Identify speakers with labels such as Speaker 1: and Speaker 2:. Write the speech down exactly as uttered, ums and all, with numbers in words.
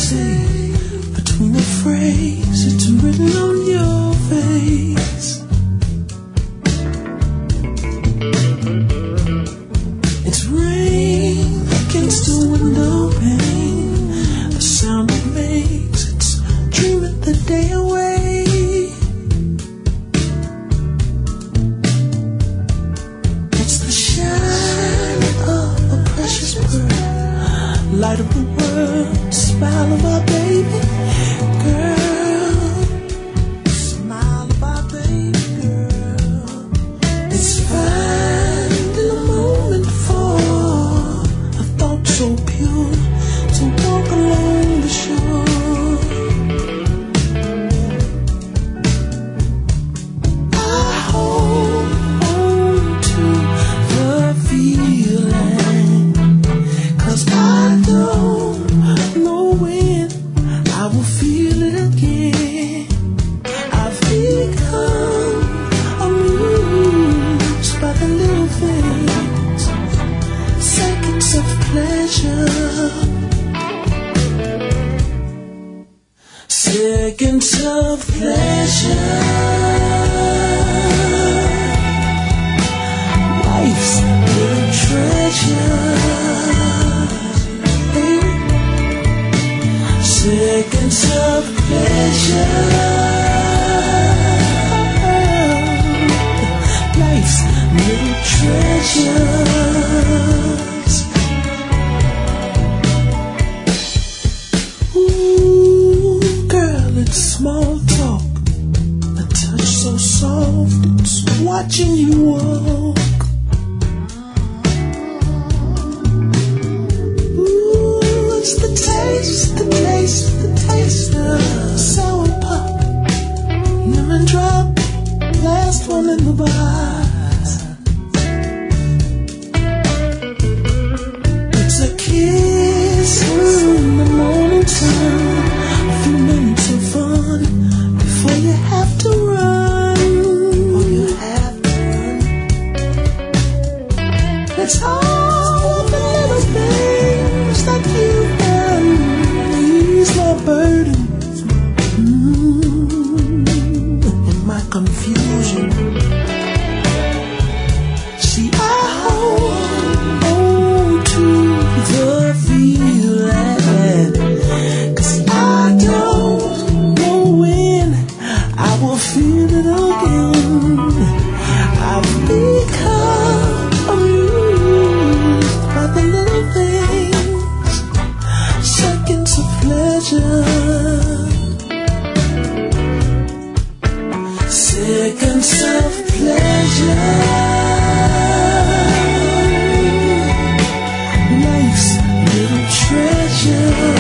Speaker 1: say between the phrase it's written on your face. It's rain against the window pane, the sound it makes, it's dreaming the day away. It's the shine of a precious pearl, light of the world, smile of our baby girl, smile of our baby girl. It's finding a moment for a thought so pure to walk along the shore. I hold on to the feeling, 'cause I don't know when I will feel it again. I've become amused by the little things, seconds of pleasure, seconds of pleasure. Life's little treasure. Seconds of pleasure. Life's little treasures. Ooh, girl, it's small talk, a touch so soft, it's watching you walk. Ooh, it's the taste, the taste, the taste of sour pop, lemon drop, last one in the box. It's a kiss in the morning time, a few minutes of fun before you have to run. Before you have to run. It's all the little things that you've done, ease my burden, mm, in my confusion. See, I hold on to the feeling, 'cause I don't know when I will feel it again. I've become amused by the little things, seconds of pleasure, seconds of pleasure. Life's little treasure.